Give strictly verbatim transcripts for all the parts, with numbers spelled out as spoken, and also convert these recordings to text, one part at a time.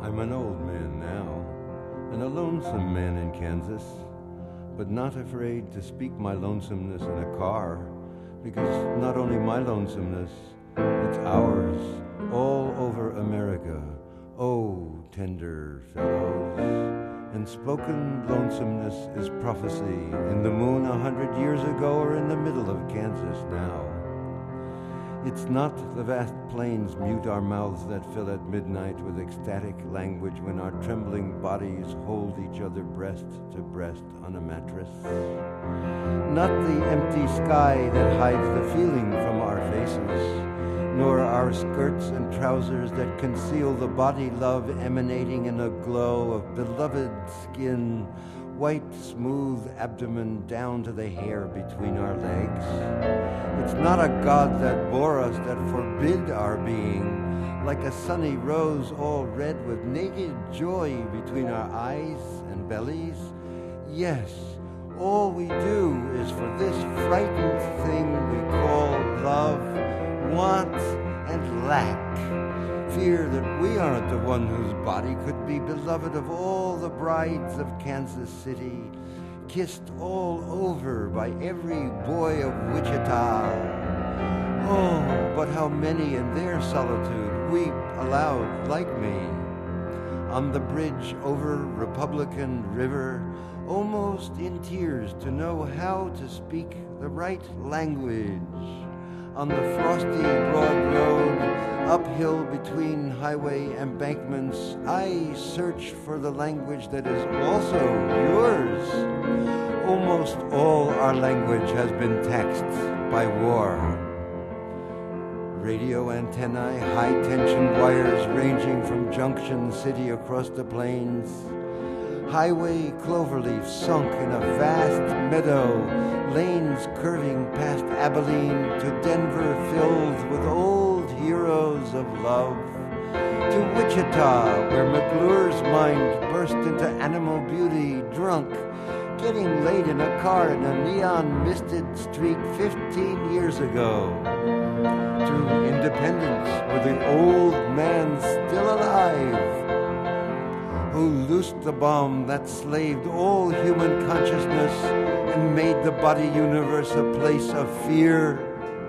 I'm an old man now, and a lonesome man in Kansas, but not afraid to speak my lonesomeness in a car, because not only my lonesomeness, it's ours, all over America. Oh, tender fellows. And spoken lonesomeness is prophecy in the moon a hundred years ago or in the middle of Kansas now. It's not the vast plains mute our mouths that fill at midnight with ecstatic language when our trembling bodies hold each other breast to breast on a mattress. Not the empty sky that hides the feeling from our faces, nor our skirts and trousers that conceal the body love emanating in a glow of beloved skin, white, smooth abdomen down to the hair between our legs. It's not a God that bore us that forbid our being, like a sunny rose all red with naked joy between our eyes and bellies. Yes, all we do is for this frightened thing we call love, want, and lack. Fear that we aren't the one whose body could be beloved of all the brides of Kansas City, kissed all over by every boy of Wichita. Oh, but how many in their solitude weep aloud like me. On the bridge over Republican River, almost in tears to know how to speak the right language. On the frosty broad road, uphill between highway embankments, I search for the language that is also yours. Almost all our language has been taxed by war. Radio antennae, high-tension wires ranging from Junction City across the plains. Highway cloverleaf sunk in a vast meadow, lanes curving past Abilene to Denver filled with old heroes of love, to Wichita where McClure's mind burst into animal beauty, drunk, getting laid in a car in a neon-misted street fifteen years ago, to Independence where the old man's still alive, who loosed the bomb that slaved all human consciousness and made the body universe a place of fear.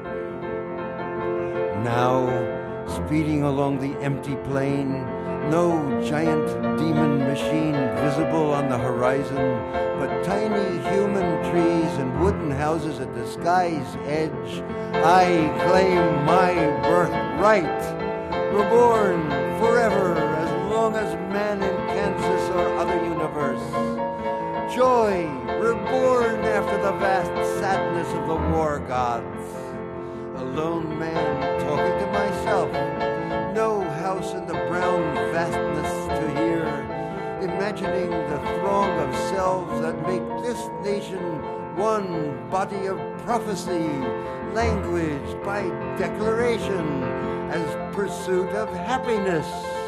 Now, speeding along the empty plain, no giant demon machine visible on the horizon, but tiny human trees and wooden houses at the sky's edge, I claim my birthright, reborn forever as long as man in Kansas or other universe. Joy, reborn after the vast sadness of the war gods. A lone man talking to myself, no house in the brown vastness to hear, imagining the throng of selves that make this nation one body of prophecy, language by declaration, as pursuit of happiness.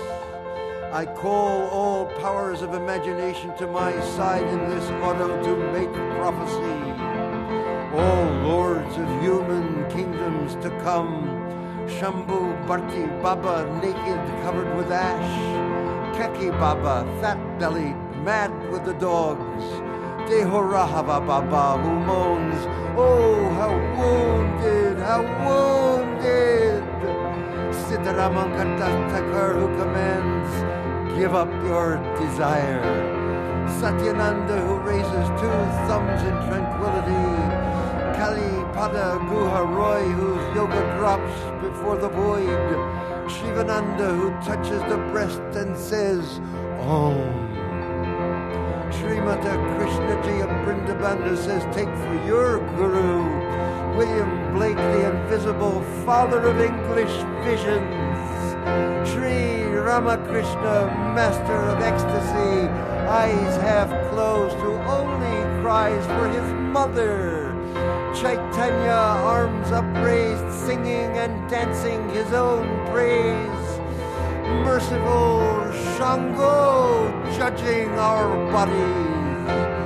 I call all powers of imagination to my side in this auto to make prophecy. All lords of human kingdoms to come, Shambhu Bharti Baba naked covered with ash, Keki Baba fat-bellied mad with the dogs, Dehorahava Baba who moans, oh how wounded, how wounded, Siddharamankarta Thakur who commands, give up your desire, Satyananda who raises two thumbs in tranquility, Kali Pada Guha Roy whose yoga drops before the void, Shivananda who touches the breast and says, Om. Srimata Krishnaji of Vrindavan who says, take for your guru, William Blake the invisible father of English visions, Sri Ramakrishna, master of ecstasy, eyes half closed who only cries for his mother, Chaitanya, arms upraised, singing and dancing his own praise, merciful Shango, judging our bodies,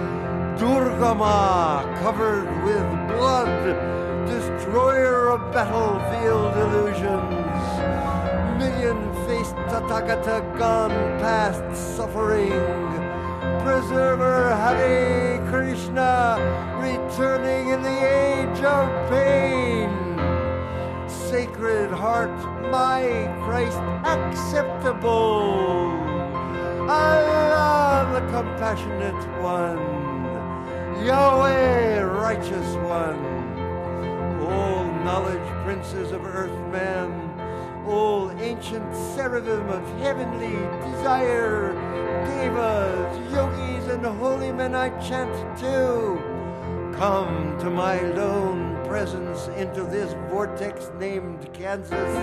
Durgama, covered with blood, destroyer of battlefield illusions, million Golden-faced Tathagata gone past suffering, Preserver Hare Krishna returning in the age of pain. Sacred Heart, my Christ acceptable. Allah, the compassionate one, Yahweh, righteous one. All knowledge princes of earth-man, all ancient seraphim of heavenly desire, devas, yogis, and holy men I chant to, come to my lone presence into this vortex named Kansas.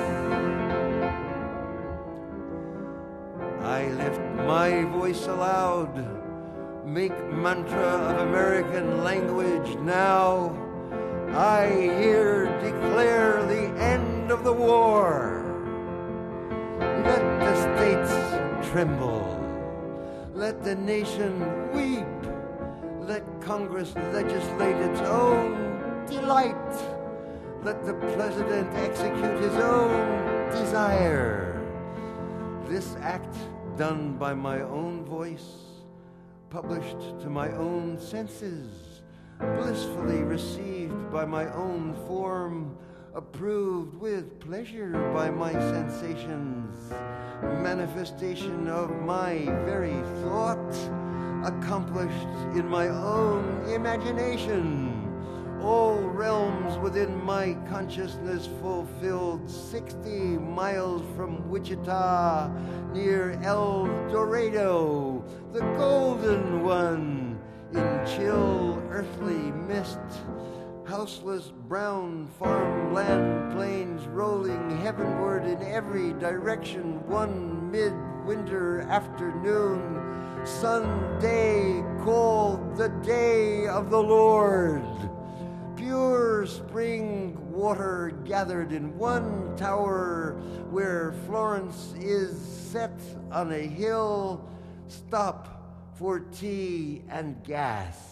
I lift my voice aloud, make mantra of American language now. I here declare the end of the war. Let the states tremble. Let the nation weep. Let Congress legislate its own delight. Let the President execute his own desire. This act done by my own voice, published to my own senses, blissfully received by my own form, approved with pleasure by my sensations, manifestation of my very thought, accomplished in my own imagination, all realms within my consciousness fulfilled, sixty miles from Wichita, near El Dorado, the golden one, in chill earthly mist, houseless brown farmland plains rolling heavenward in every direction, one midwinter afternoon, Sunday called the day of the Lord. Pure spring water gathered in one tower where Florence is set on a hill. Stop for tea and gas.